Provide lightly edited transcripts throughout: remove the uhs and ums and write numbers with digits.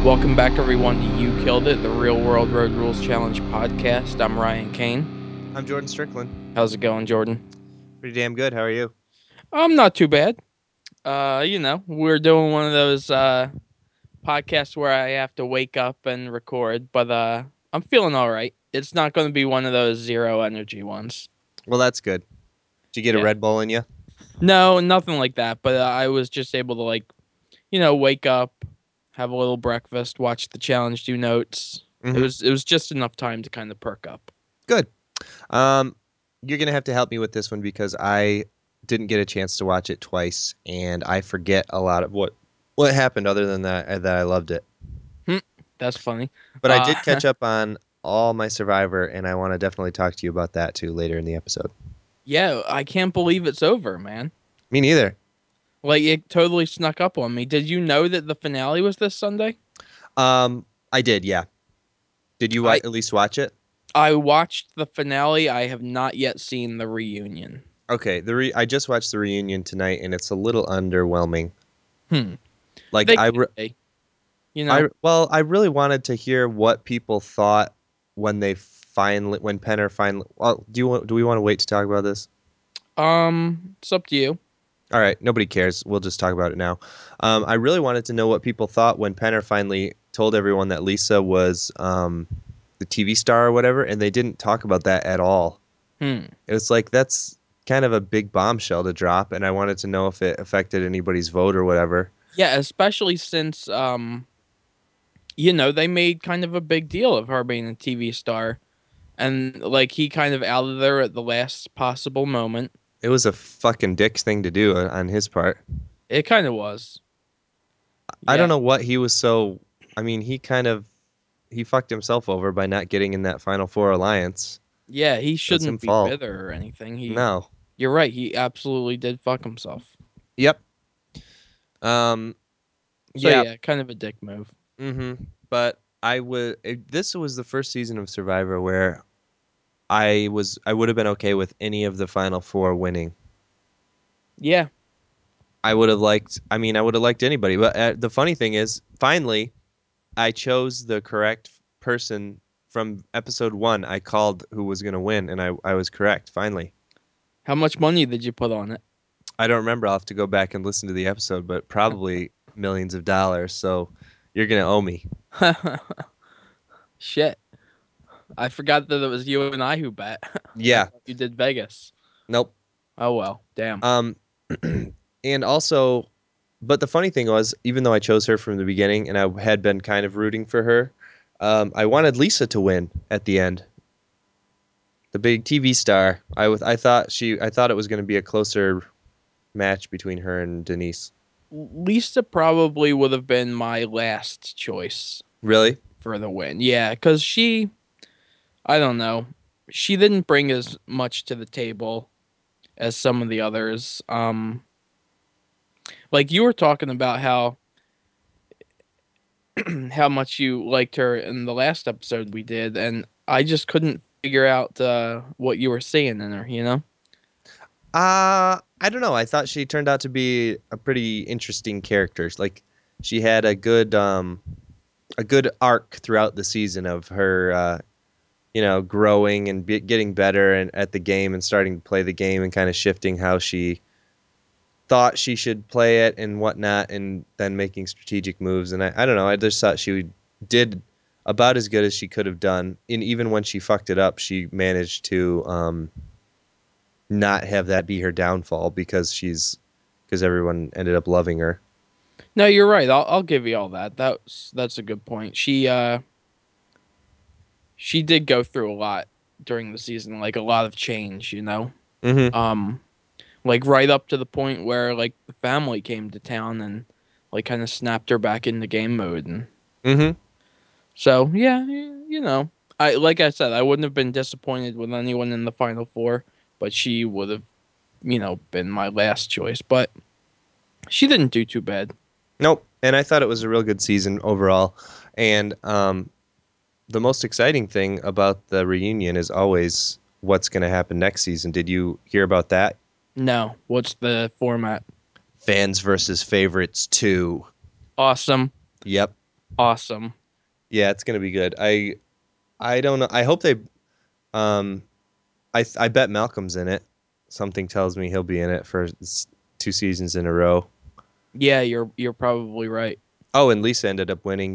Welcome back, everyone, to You Killed It, the Real World Road Rules Challenge podcast. I'm Ryan Kane. I'm Jordan Strickland. How's it going, Jordan? Pretty damn good. How are you? I'm not too bad. We're doing one of those podcasts where I have to wake up and record, but I'm feeling all right. It's not going to be one of those zero energy ones. Well, that's good. Did you get a Yeah. Red Bull in you? No, nothing like that, but I was just able to wake up, have a little breakfast, watch the challenge, do notes. It Mm-hmm. was just enough time to kind of perk up. Good. Um, you're gonna have to help me with this one because I didn't get a chance to watch it twice, and I forget a lot of what happened. Other than that I loved it. Hmm, that's funny. But I Uh did catch up on all my Survivor, and I want to definitely talk to you about that too later in the episode. Yeah, I can't believe it's over, man. Me neither. Like it totally snuck up on me. Did you know that the finale was this Sunday? I did. Yeah. Did you I at least watch it? I watched the finale. I have not yet seen the reunion. Okay. I just watched the reunion tonight, and it's a little underwhelming. Hmm. Like They could be, you know. I really wanted to hear what people thought when Penner finally. Well, do we want to wait to talk about this? It's up to you. All right, nobody cares. We'll just talk about it now. I really wanted to know what people thought when Penner finally told everyone that Lisa was the TV star or whatever, and they didn't talk about that at all. Hmm. It was like that's kind of a big bombshell to drop, and I wanted to know if it affected anybody's vote or whatever. Yeah, especially since they made kind of a big deal of her being a TV star, and like he kind of outed her at the last possible moment. It was a fucking dicks thing to do on his part. It kind of was. I don't Yeah. know what he was so. I mean, he fucked himself over by not getting in that Final Four alliance. Yeah, he It was him shouldn't be fault. bitter or anything. No. You're right. He absolutely did fuck himself. Yep. Um. So Yeah. yeah, kind of a dick move. Mm-hmm. But this was the first season of Survivor where I would have been okay with any of the Final Four winning. Yeah. I would have liked. I mean, I would have liked anybody. But the funny thing is, finally, I chose the correct person from episode one. I called who was going to win, and I was correct. Finally, How much money did you put on it? I don't remember. I'll have to go back and listen to the episode, but probably millions of dollars. So you're going to owe me. Shit. I forgot that it was you and I who bet. I Yeah. thought you did Vegas. Nope. Oh well, damn. Um, and also, but the funny thing was, even though I chose her from the beginning, and I had been kind of rooting for her, I wanted Lisa to win at the end. The big TV star. I thought it was going to be a closer match between her and Denise. Lisa probably would have been my last choice Really? for the win. Yeah, because I don't know, she didn't bring as much to the table as some of the others. Like you were talking about how how much you liked her in the last episode we did, and I just couldn't figure out what you were seeing in her. You know? I don't know. I thought she turned out to be a pretty interesting character. Like she had a good arc throughout the season of her growing and getting better and at the game and starting to play the game and kind of shifting how she thought she should play it and whatnot, and then making strategic moves. And I don't know. I just thought she did about as good as she could have done. And even when she fucked it up, she managed to not have that be her downfall because everyone ended up loving her. No, you're right. I'll give you all that. That's a good point. She did go through a lot during the season, like a lot of change. You know? Mm-hmm. Um, like right up to the point where like the family came to town and like kind of snapped her back into game mode, and Mm-hmm. so yeah, I like I said, I wouldn't have been disappointed with anyone in the final four, but she would have been my last choice, but she didn't do too bad. Nope. And I thought it was a real good season overall. And the most exciting thing about the reunion is always what's going to happen next season. Did you hear about that? No, what's the format? Fans versus favorites 2. Awesome. Yep. Awesome. Yeah, it's gonna be good. I don't know. I hope they. Um, I bet Malcolm's in it. Something tells me he'll be in it for 2 seasons in a row. Yeah, you're probably right. Oh, and Lisa ended up winning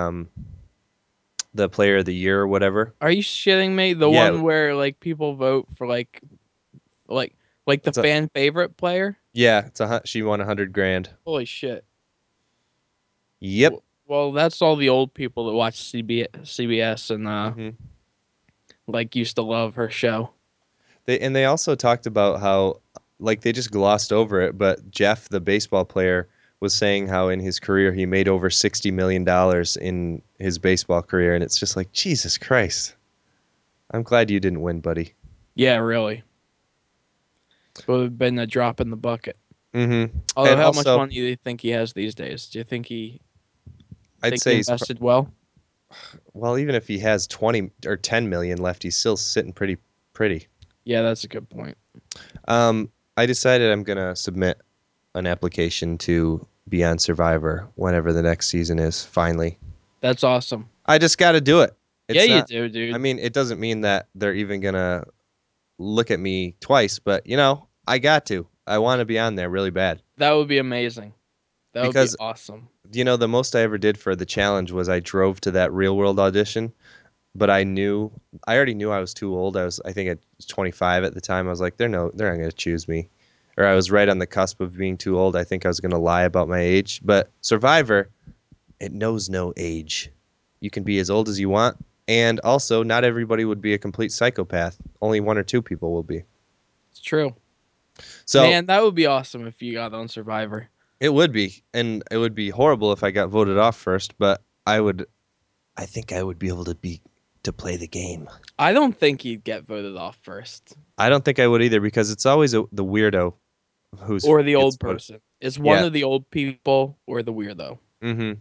the Player of the Year or whatever. Are you shitting me? The Yeah, one where like people vote for like like the it's a fan favorite player? yeah. She won 100 grand. Holy shit. Yep. Well, that's all the old people that watch CBS and hmm like used to love her show. They also talked about how like they just glossed over it, but Jeff, the baseball player, was saying how in his career he made over $60 million in his baseball career, and it's just like Jesus Christ. I'm glad you didn't win, buddy. Yeah, really. Would have been a drop in the bucket. Although, And how much also, money do you think he has these days? Do you think he I'd think he say invested well? well, even if he has 20 or 10 million left, he's still sitting pretty. Yeah, that's a good point. I decided I'm gonna submit an application to be on Survivor whenever the next season is. Finally, That's awesome. I just got to do it. Yeah, It's you not. do, I dude. mean, it doesn't mean that they're even gonna look at me twice, but I got to. I want to be on there really bad That would be amazing. That would be because awesome. the most I ever did for the challenge was I drove to that real world audition, but I already knew I was too old. I think I was 25 at the time. I was like, they're not going to choose me. Or I was right on the cusp of being too old. I think I was going to lie about my age. But Survivor, it knows no age. You can be as old as you want. And also, not everybody would be a complete psychopath. Only one or two people will be. It's true. So Man, that would be awesome if you got on Survivor. it would be. And it would be horrible if I got voted off first. But I think I would be able to play the game. I don't think he'd get voted off first. I don't think I would either because it's always the weirdo who's Or the gets old voted. person. It's one Yeah. of the old people or the weirdo. Mm-hmm.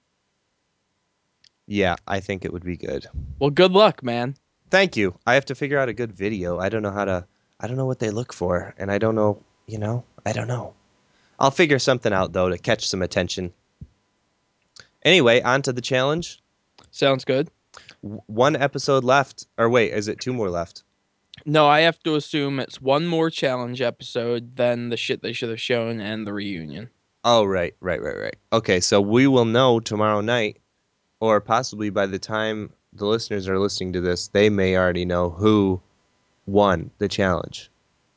Yeah, I think it would be good. Well, good luck, man. Thank you. I have to figure out a good video. I don't know how to. I don't know what they look for, and I don't know. I don't know. I'll figure something out though to catch some attention. Anyway, on to the challenge. Sounds good. One episode left, or wait, is it two more left? No, I have to assume it's one more challenge episode than the shit they should have shown and the reunion. Oh, right. Okay, so we will know tomorrow night, or possibly by the time the listeners are listening to this, they may already know who won the challenge.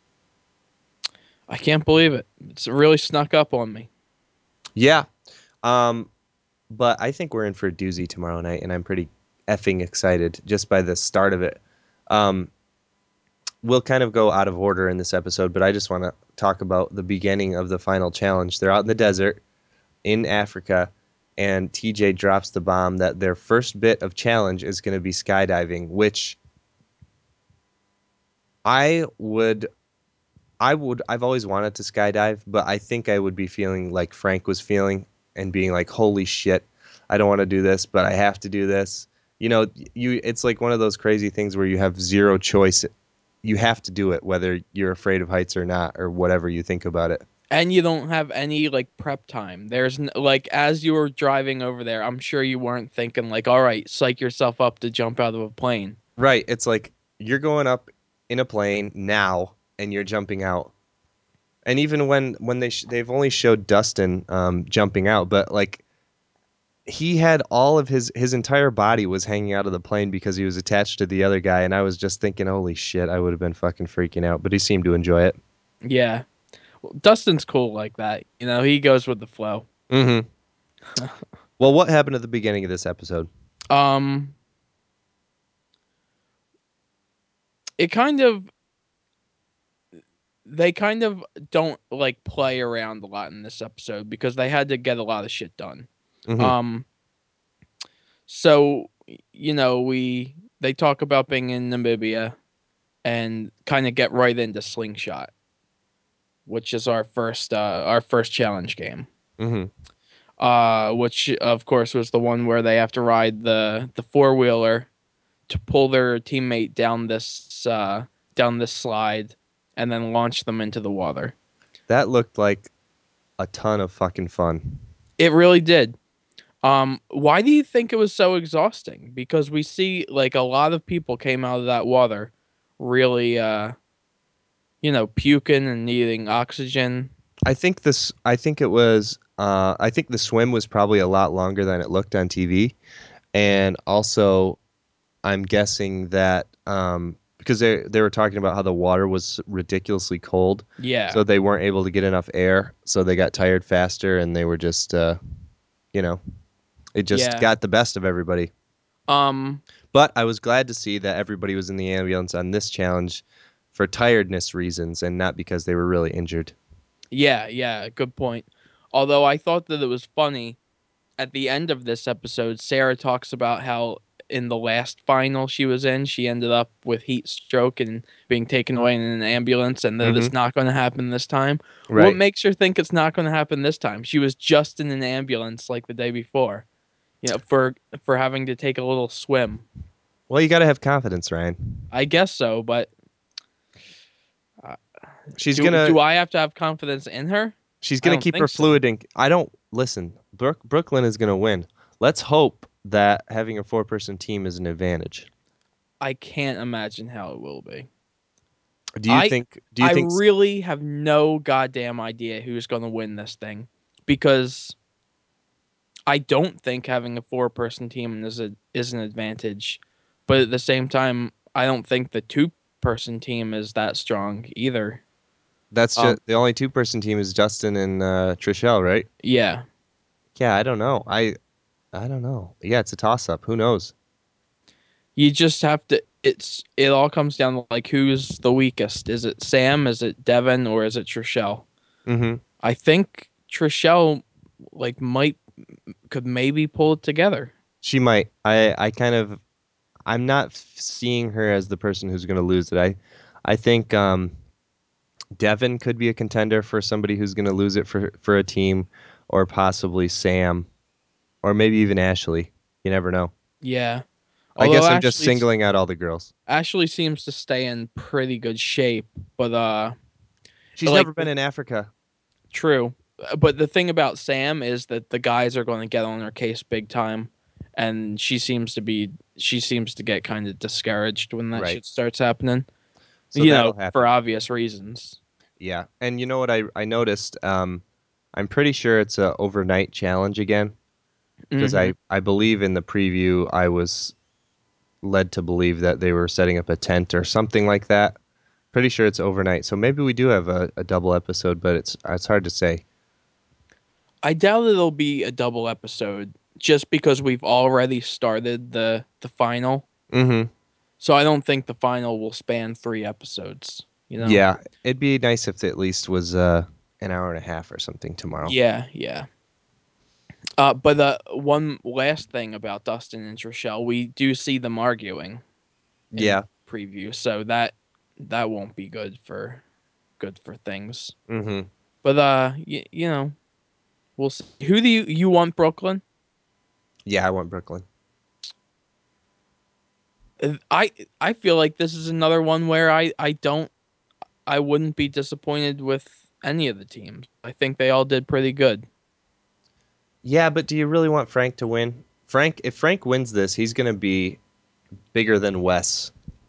I can't believe it. It's really snuck up on me. Yeah. Um, but I think we're in for a doozy tomorrow night, and I'm pretty effing excited just by the start of it. Um, we'll kind of go out of order in this episode, but I just want to talk about the beginning of the final challenge. They're out in the desert in Africa, and TJ drops the bomb that their first bit of challenge is going to be skydiving, which I would. I've always wanted to skydive, but I think I would be feeling like Frank was feeling and being like, holy shit, I don't want to do this, but I have to do this. It's like one of those crazy things where you have zero choice. You have to do it, whether you're afraid of heights or not, or whatever you think about it. And you don't have any like prep time. Like as you were driving over there, I'm sure you weren't thinking like, all right, psych yourself up to jump out of a plane. Right. It's like you're going up in a plane now and you're jumping out. And even when they've only showed Dustin jumping out, but like he had all of his entire body was hanging out of the plane because he was attached to the other guy, and I was just thinking, holy shit, I would have been fucking freaking out. But he seemed to enjoy it. Yeah. Well, Dustin's cool like that. He goes with the flow. Mm-hmm. Well, what happened at the beginning of this episode? Um, it kind of they kind of don't like play around a lot in this episode because they had to get a lot of shit done. Mm-hmm. Um, so we they talk about being in Namibia and kind of get right into Slingshot, which is our first challenge game. Mm-hmm. Which of course was the one where they have to ride the four wheeler to pull their teammate down this slide and then launch them into the water. That looked like a ton of fucking fun. It really did. Why do you think it was so exhausting? Because we see like a lot of people came out of that water really puking and needing oxygen. I think it was. I think the swim was probably a lot longer than it looked on TV, and also I'm guessing that because they were talking about how the water was ridiculously cold, Yeah. so they weren't able to get enough air, so they got tired faster, and they were just you know it just Yeah. got the best of everybody. Um But I was glad to see that everybody was in the ambulance on this challenge for tiredness reasons and not because they were really injured. yeah, yeah, good point. Although I thought that it was funny at the end of this episode, Sarah talks about how in the last final she was in, she ended up with heat stroke and being taken away in an ambulance, and that Hmm. it's not going to happen this time. What Right. makes her think it's not going to happen this time? She was just in an ambulance like the day before, for having to take a little swim. Well, you got to have confidence, Ryan. I guess so, but uh, She's do gonna do I have to have confidence in her? she's I gonna don't keep her think so. fluid. And I don't listen. Brooklyn is gonna win. Let's hope that having a four-person team is an advantage. I can't imagine how it will be. Do you I think? Do you I think? really have no goddamn idea who's going to win this thing because I don't think having a four-person team is an advantage, but at the same time, I don't think the two-person team is that strong either. That's Um, just the only two-person team is Justin and Trishelle, right? yeah, Yeah, I don't know. I don't know. Yeah, it's a toss-up. Who knows? you just have to. It all comes down to like who's the weakest. Is it Sam? Is it Devin? Or is it Trishelle? Mm-hmm. I think Trishelle like might could maybe pull it together. She might. I kind of. I'm not seeing her as the person who's going to lose it. I think Devin could be a contender for somebody who's going to lose it for a team, or possibly Sam, or maybe even Ashley. You never know. Yeah. I Although guess I'm just singling out all the girls. Ashley seems to stay in pretty good shape, but She's like never been in Africa. true. But the thing about Sam is that the guys are going to get on her case big time, and she seems to get kind of discouraged when that Right. shit starts happening. So that'll For happen. obvious reasons. Yeah. And you know what I noticed? I'm pretty sure it's a overnight challenge again because Hmm. I believe in the preview I was led to believe that they were setting up a tent or something like that. Pretty sure it's overnight. So maybe we do have a double episode, but it's hard to say. I doubt it'll be a double episode just because we've already started the final. Mm-hmm. So I don't think the final will span 3 episodes. You know? Yeah, it'd be nice if it at least was an hour and a half or something tomorrow. Yeah, yeah. But one last thing about Dustin and Trishelle, we do see them arguing in Yeah. preview, so that won't be good for things. Mm-hmm. But we'll see. Who do you want, Brooklyn? Yeah, I want Brooklyn. I feel like this is another one where I wouldn't be disappointed with any of the teams. I think they all did pretty good. Yeah, but do you really want Frank to win? If Frank wins this, he's going to be bigger than Wes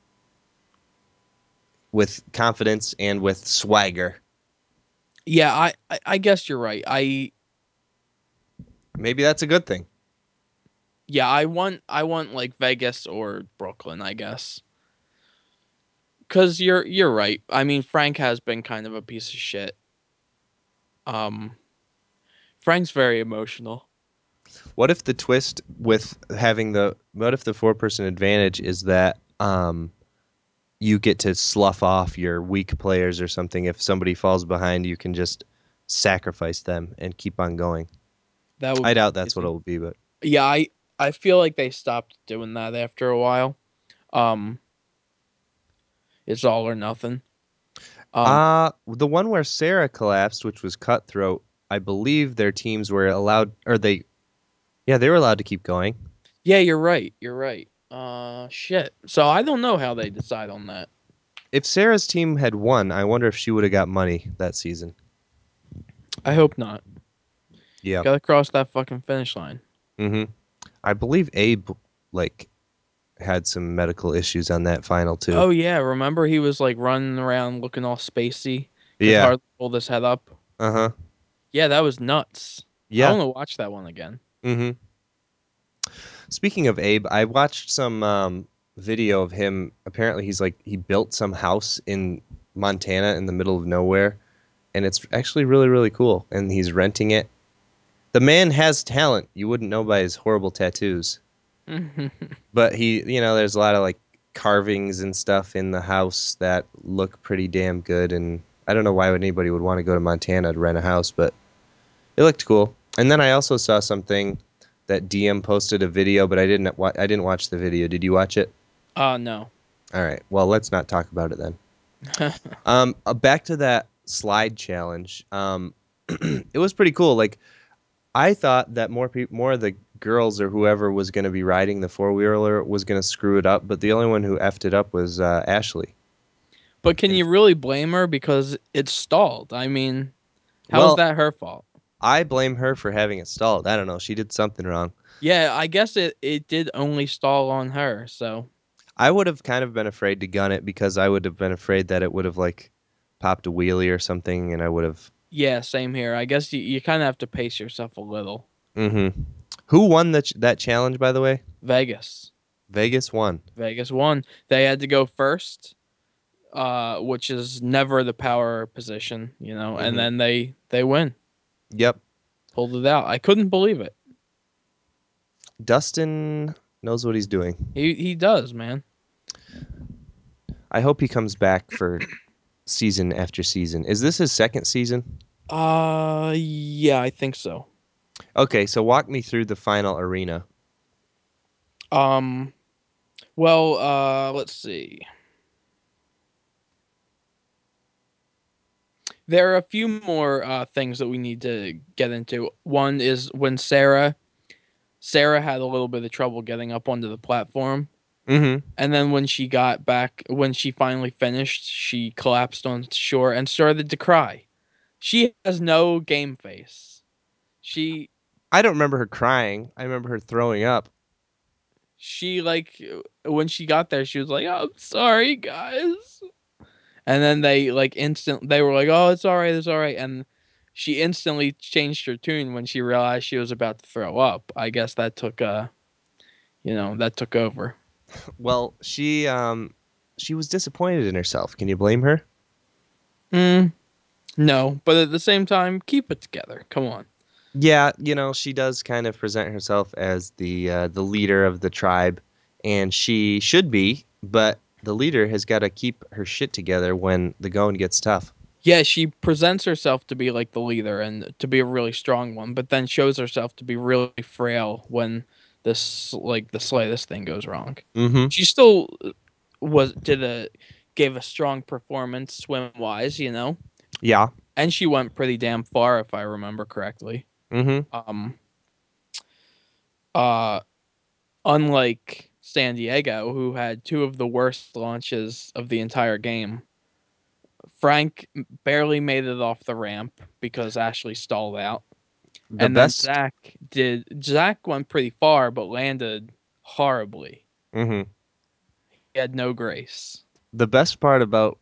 with confidence and with swagger. Yeah, I guess you're right. Maybe that's a good thing. Yeah, I want like Vegas or Brooklyn, I guess. Cause you're right. I mean, Frank has been kind of a piece of shit. Um, Frank's very emotional. What if the twist with having the what if the four-person advantage is that you get to slough off your weak players or something? If somebody falls behind, you can just sacrifice them and keep on going. That would I be doubt that's what amazing. it'll be, but Yeah, I feel like they stopped doing that after a while. Um, it's all or nothing. Um, the one where Sarah collapsed, which was Cutthroat, I believe their teams were allowed, or yeah, they were allowed to keep going. yeah, you're right. You're right. Shit. So I don't know how they decide on that. If Sarah's team had won, I wonder if she would have got money that season. I hope not. Yeah. Gotta cross that fucking finish line. Hmm. I believe Abe like had some medical issues on that final too. Oh yeah, remember he was like running around looking all spacey, could Yeah. hardly hold his head up. Uh-huh. Yeah, that was nuts. I Yeah. want to watch that one again. Hmm. Speaking of Abe, I watched some video of him. Apparently, he built some house in Montana in the middle of nowhere, and it's actually really really cool. And he's renting it. The man has talent. You wouldn't know by his horrible tattoos, but there's a lot of like carvings and stuff in the house that look pretty damn good. And I don't know why anybody would want to go to Montana to rent a house, but it looked cool. And then I also saw something that DM posted a video, but I didn't watch the video. Did you watch it? No. All right. Well, let's not talk about it then. Back to that slide challenge. It was pretty cool. Like I thought that more of the girls or whoever was going to be riding the four wheeler was going to screw it up, but the only one who effed it up was Ashley. But can And you really blame her because it stalled? I mean, how is well, that her fault? I blame her for having it stalled. I don't know. She did something wrong. Yeah, I guess it did only stall on her. So I would have kind of been afraid to gun it because I would have been afraid that it would have like popped a wheelie or something, and I would have. yeah, same here. I guess you kind of have to pace yourself a little. Hmm. Who won that challenge, by the way? Vegas. Vegas won. Vegas won. They had to go first, which is never the power position, and Hmm. then they win. Yep. Pulled it out. I couldn't believe it. Dustin knows what he's doing. He does, man. I hope he comes back for season after season. Is this his second season? Yeah, I think so. Okay, so walk me through the final arena. Um, well, let's see. There are a few more things that we need to get into. One is when Sarah had a little bit of trouble getting up onto the platform, Hmm. and then when she finally finished, she collapsed on shore and started to cry. She has no game face. She I don't remember her crying. I remember her throwing up. she like when she got there, she was like, "Oh, I'm sorry, guys." And then they were like, "Oh, it's all right." And she instantly changed her tune when she realized she was about to throw up. I guess that took over. Well, she was disappointed in herself. Can you blame her? Mm, no, but at the same time, keep it together. Come on. Yeah, she does kind of present herself as the leader of the tribe, and she should be, but the leader has got to keep her shit together when the going gets tough. Yeah, she presents herself to be like the leader and to be a really strong one, but then shows herself to be really frail when the slightest thing goes wrong. Mm-hmm. She still was did a gave a strong performance swim wise, Yeah. and she went pretty damn far if I remember correctly. Mm-hmm. Um, uh, Unlike San Diego, who had two of the worst launches of the entire game, Frank barely made it off the ramp because Ashley stalled out. The And then best. Zach went pretty far but landed horribly. Mm-hmm. He had no grace. The best part about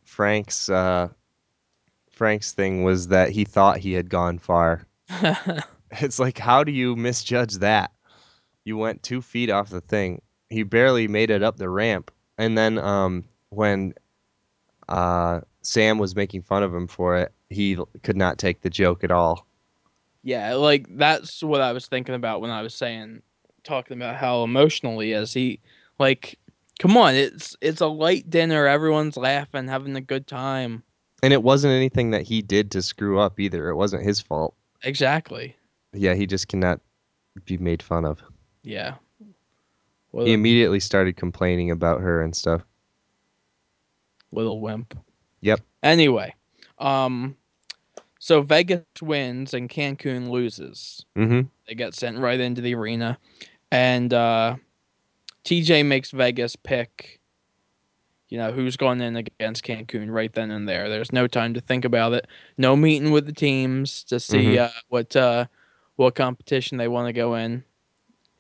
Frank's thing was that he thought he had gone far. It's like, how do you misjudge that? You went 2 feet off the thing. He barely made it up the ramp, and then when Sam was making fun of him for it, he could not take the joke at all. Yeah, like that's what I was thinking about when I was talking about how emotional he is. He like come on, it's a light dinner, everyone's laughing, having a good time. And it wasn't anything that he did to screw up either. It wasn't his fault. Exactly. Yeah, he just cannot be made fun of. Yeah. He What a immediately started complaining about her and stuff. little wimp. Yep. Anyway, um so Vegas wins and Cancun loses. Mm-hmm. They get sent right into the arena and TJ makes Vegas pick, who's going in against Cancun right then and there. There's no time to think about it. No meeting with the teams to see Mm-hmm. what competition they want to go in.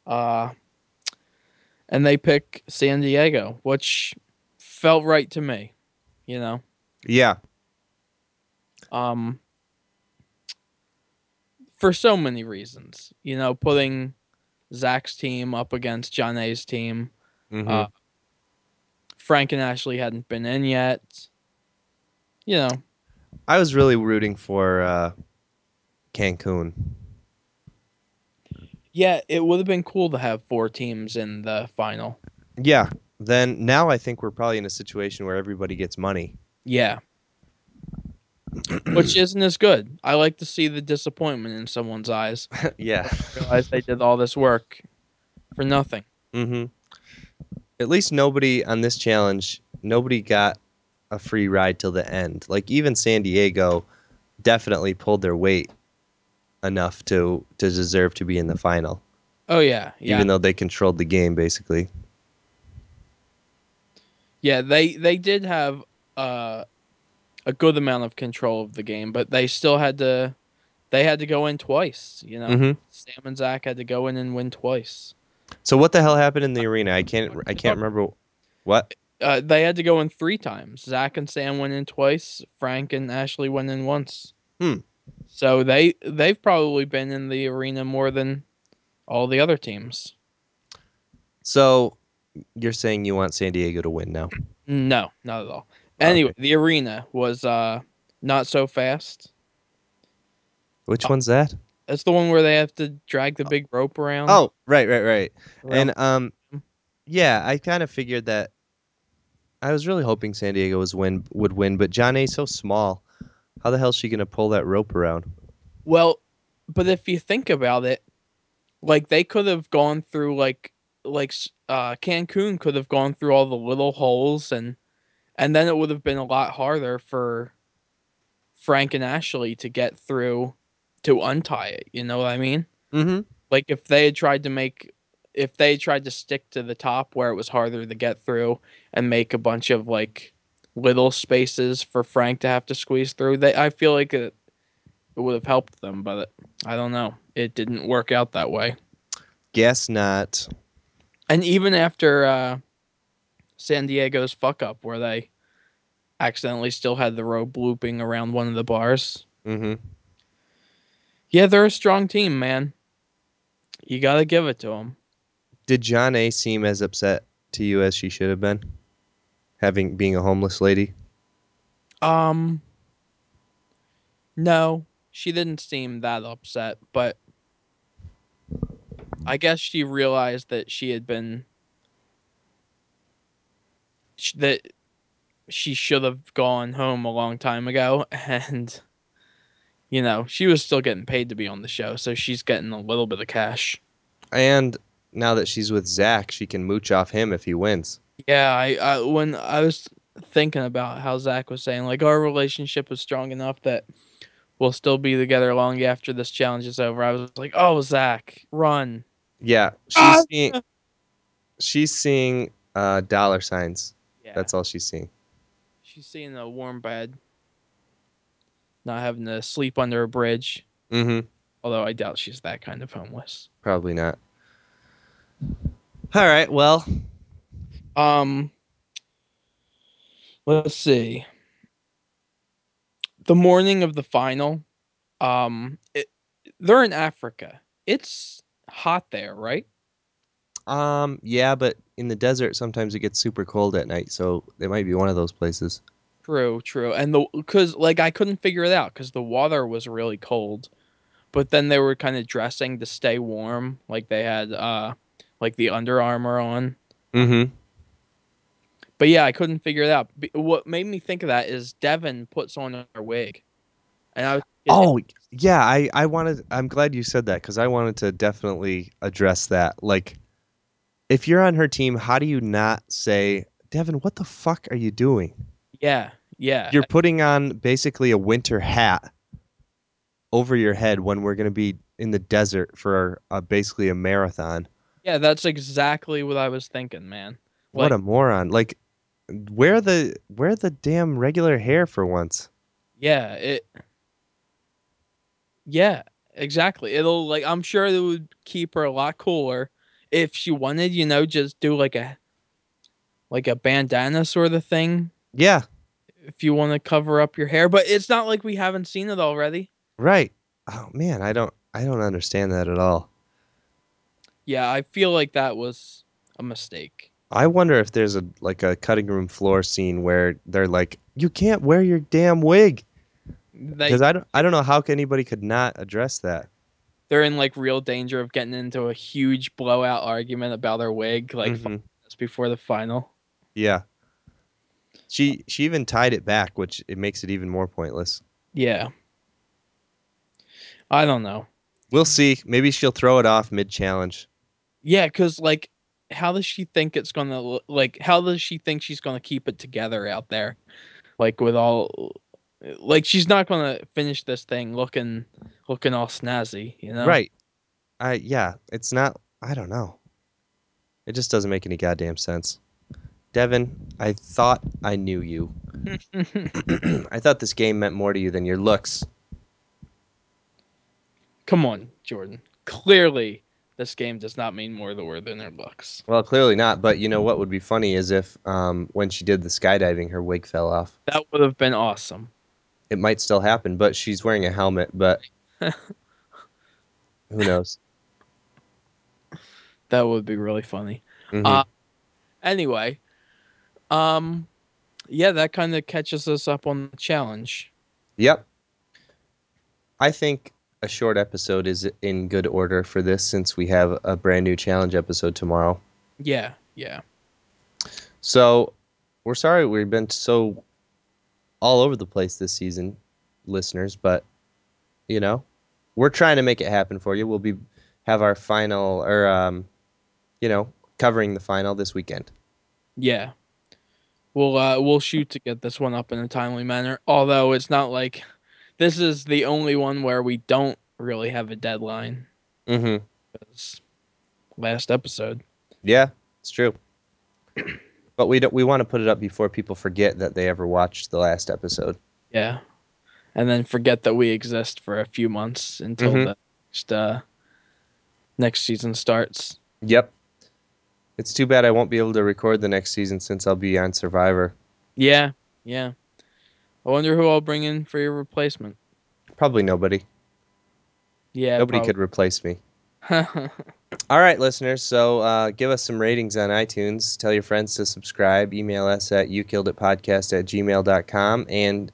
Uh, and they pick San Diego, which felt right to me. You know, Yeah, um, for so many reasons. You know, putting Zach's team up against John A's team. hmm Uh, Frank and Ashley hadn't been in yet. You know, I was really rooting for Cancun. yeah, it would have been cool to have four teams in the final. Yeah. Then now I think we're probably in a situation where everybody gets money. Yeah, which isn't as good. I like to see the disappointment in someone's eyes. Yeah. Realize they did all this work for nothing. hmm At least nobody on this challenge, nobody got a free ride till the end. Like even San Diego definitely pulled their weight enough to deserve to be in the final, Oh yeah, yeah, even though they controlled the game basically. yeah. They did have uh, a good amount of control of the game, but they still had to. They had to go in twice. You know, hmm Sam and Zach had to go in and win twice. So what the hell happened in the arena? What I are you can't talking remember what. about? They had to go in three times. Zach and Sam went in twice. Frank and Ashley went in once. Hmm. So they've probably been in the arena more than all the other teams. So you're saying you want San Diego to win now? No, not at all. Oh, Anyway, okay. the arena was not so fast. Which Uh, one's that? That's the one where they have to drag the big rope around Oh, right. around. And yeah, I kind of figured that. I was really hoping San Diego would win, but John A's so small. How the hell is she gonna pull that rope around? Well, but if you think about it, like they could have gone through Cancun could have gone through all the little holes and then it would have been a lot harder for Frank and Ashley to get through to untie it. You know what I mean? Mm-hmm. Like if they had tried to stick to the top where it was harder to get through and make a bunch of like little spaces for Frank to have to squeeze through, they I feel like it would have helped them, but I don't know. It didn't work out that way. Guess not. And even after San Diego's fuck up where they accidentally still had the rope looping around one of the bars. Mm-hmm. Yeah, they're a strong team, man. You got to give it to them. Did John A seem as upset to you as she should have been, having being a homeless lady? Um no, she didn't seem that upset, but I guess she realized that that she should have gone home a long time ago and she was still getting paid to be on the show, so she's getting a little bit of cash. And now that she's with Zach, she can mooch off him if he wins. Yeah, I when I was thinking about how Zach was saying like our relationship is strong enough that we'll still be together long after this challenge is over. I was like, "Oh, Zach, run!" Yeah, Ah! she's seeing dollar signs. Yeah, That's all she's seeing. she's seeing a warm bed, not having to sleep under a bridge. Mm-hmm. Although I doubt she's that kind of homeless. Probably not. All right. Well, Um, let's see. The morning of the final, they're in Africa. It's hot there, right? yeah, but in the desert sometimes it gets super cold at night, so it might be one of those places. True, true. And the because like I couldn't figure it out because the water was really cold, but then they were kind of dressing to stay warm, like they had like the Under Armour on. Mm-hmm. But yeah, I couldn't figure it out. What made me think of that is Devin puts on her wig, and I was thinking, Oh, yeah, I wanted I'm glad you said that because I wanted to definitely address that. Like, if you're on her team, how do you not say, Devin, what the fuck are you doing? yeah, yeah, You're putting on basically a winter hat over your head when we're going to be in the desert for basically a marathon. yeah. That's exactly what I was thinking, man. What Like, a moron. Like, wear the damn regular hair for once. yeah, yeah, exactly. It'll like I'm sure it would keep her a lot cooler if she wanted, just do like a bandana sort of thing Yeah, if you want to cover up your hair. But it's not like we haven't seen it already. right. Oh man, I don't understand that at all. Yeah, I feel like that was a mistake. I wonder if there's a cutting room floor scene where they're like, "You can't wear your damn wig," because They I don't know how anybody could not address that. they're in like real danger of getting into a huge blowout argument about her wig like 5 Hmm. minutes before the final. Yeah, she even tied it back, which it makes it even more pointless. Yeah, I don't know. We'll see. Maybe she'll throw it off mid challenge. Yeah, because like, how does she think it's gonna like? How does she think she's gonna keep it together out there? Like with all, like she's not gonna finish this thing looking all snazzy, you know? Right. Yeah, it's not. I don't know. It just doesn't make any goddamn sense. Devin, I thought I knew you. I thought this game meant more to you than your looks. Come on, Jordan. Clearly, this game does not mean more to her than her looks. Well, clearly not. But you know what would be funny is if, when she did the skydiving, her wig fell off. That would have been awesome. It might still happen, but she's wearing a helmet. But who knows? That would be really funny. Hmm. Uh anyway, um yeah, that kind of catches us up on the challenge. Yep. I think a short episode is in good order for this since we have a brand new challenge episode tomorrow. Yeah, yeah. So we're sorry we've been so all over the place this season, listeners, but you know, we're trying to make it happen for you. We'll be have our final or covering the final this weekend. Yeah. We'll shoot to get this one up in a timely manner. Although it's not like this is the only one where we don't really have a deadline. Mm-hmm. It's last episode. Yeah, it's true. But we want to put it up before people forget that they ever watched the last episode. Yeah. And then forget that we exist for a few months until Mm-hmm. the next season starts. Yep. It's too bad I won't be able to record the next season since I'll be on Survivor. Yeah, yeah. I wonder who I'll bring in for your replacement. Probably nobody. Yeah, Nobody probably. could replace me. All right, listeners. So give us some ratings on iTunes. Tell your friends to subscribe. Email us at youkilleditpodcast@gmail.com. And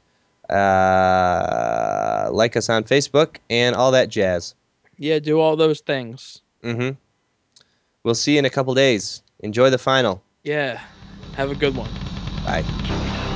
like us on Facebook and all that jazz. Yeah, do all those things. Mm-hmm. We'll see you in a couple days. Enjoy the final. Yeah. Have a good one. Bye.